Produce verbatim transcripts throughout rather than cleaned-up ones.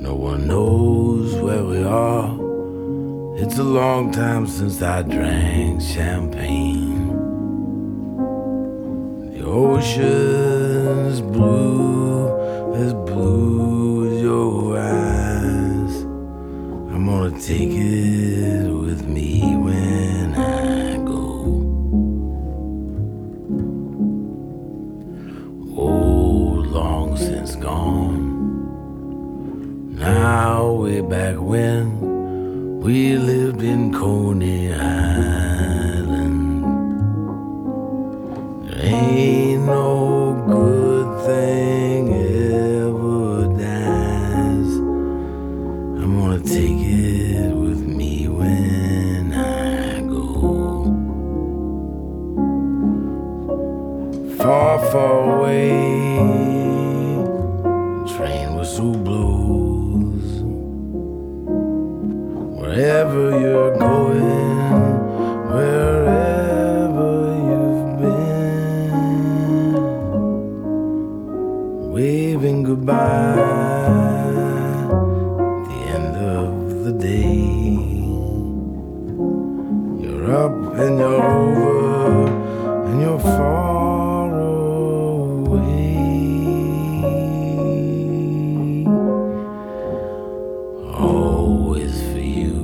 No one knows where we are. It's a long time since I drank champagne. The ocean's blue, as blue as your eyes. I'm gonna take it with me when I go. Oh, long since gone. Now way back when we lived in Coney Island. There ain't no good thing ever dies. I'm gonna take it with me when I go. Far, far away, the train whistle blows. Wherever you're going, wherever you've been, waving goodbye at the end of the day. You're up and you're over and you're far away. Always for you,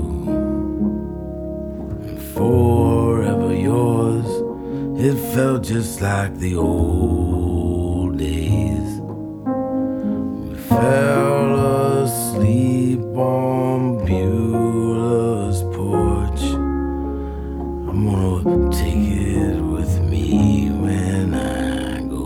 forever yours. It felt just like the old days. We fell asleep on Beulah's porch. I'm gonna take it with me when I go.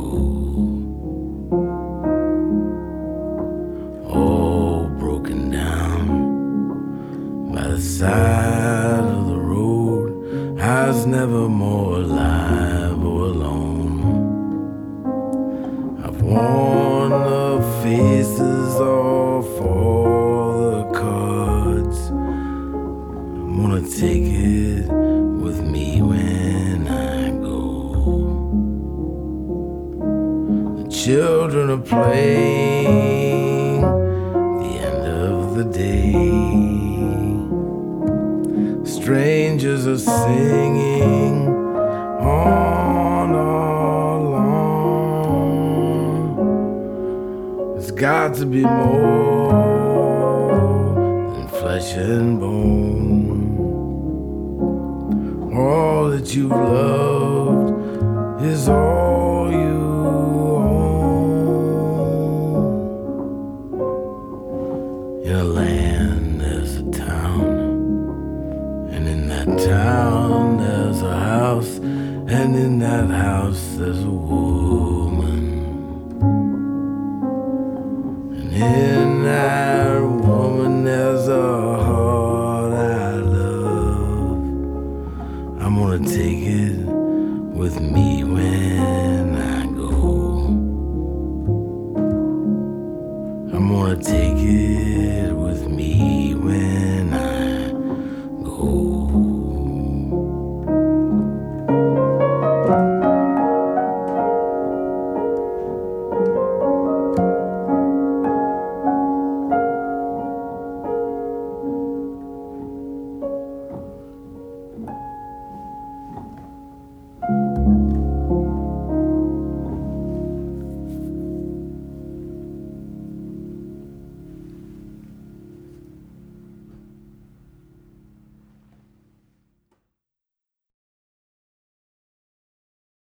All broken down by the side of the road, I was never more alive or alone. I've worn the faces off all the cards. I'm gonna take it with me when I go. The children are playing the end of the day. Strangers are singing on along. There's got to be more than flesh and bone. All that you've loved is all you own. In a land there's a town, and in that town there's a house, and in that house there's a woman. And in that woman there's a heart I love. I'm gonna take it with me when I go. I'm gonna take it with me when